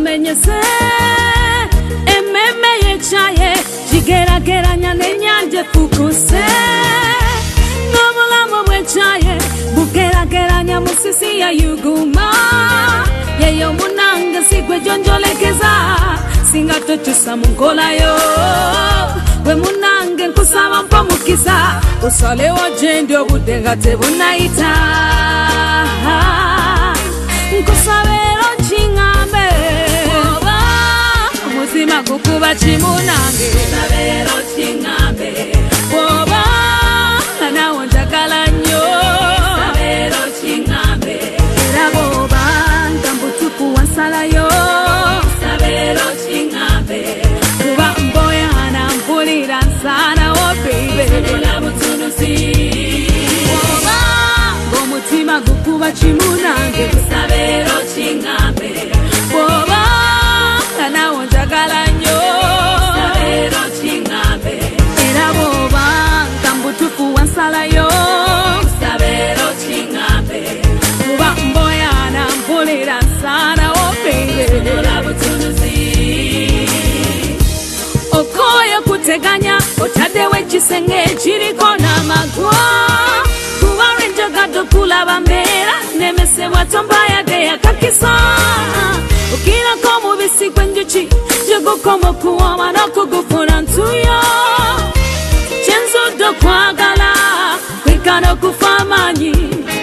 menyese ememe yechaye jigerageranya nenyanje fukuse ngobulamu bwechaye bugerageranya musisi ya yuguma yeyo munanga sigwe jonjolekeza singa tochusa mungolayo we munange nkusaba mpamukiza usale wajende obudenga tebunaita nkusabero chingambe oba muzima kukuba chimunange sabero chingambe oba nawo njagala nnyo sabero chingambe era boba ntambutuku wansalayo sabero chingambe kuba mboyana mpulira nsana oh baby ola butunuzi oba ngomutima gukuba chimunange sabero chingambe oba nawo njagala nnyo sabero chingambe era boba ntambutuku wansalayo sabero chingambe kuba mboyana mpulira nsana oh baby ola butunuzi okoyo kuteganya otadewe chisenge chiriko na magwa kuba renjoga kulaba mbera nemese watombaya de yakakisa ukira komu bisi kwenjuchi jogo komo kuoma na kugufuna ntuyo chenzo do kwagala kwikano kufamanyi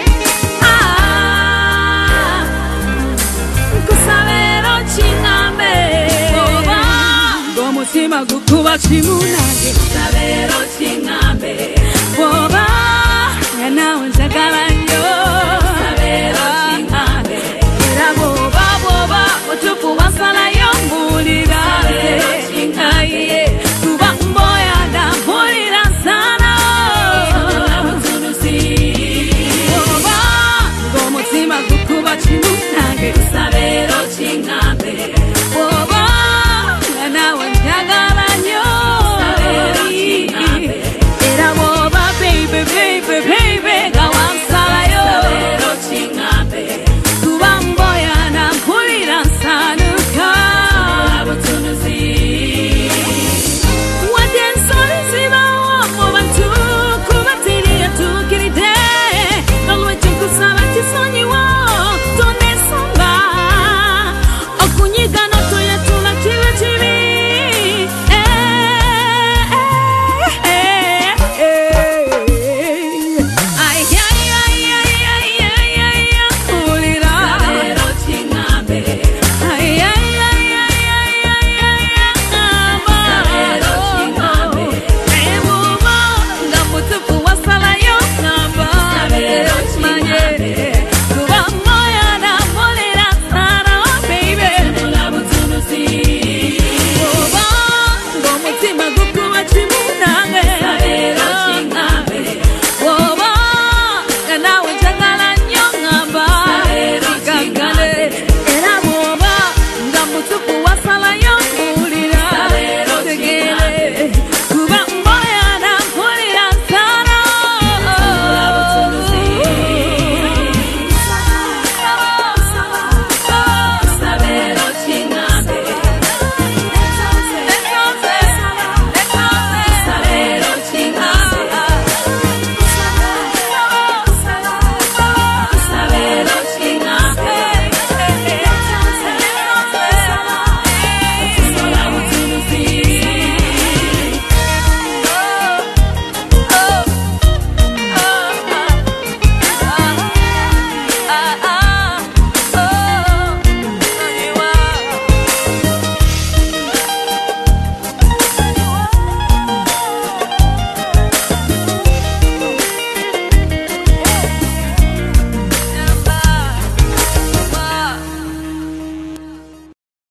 kusabero chingambe oba ngomutima gukuba chimunange sabero chingambe oba nawo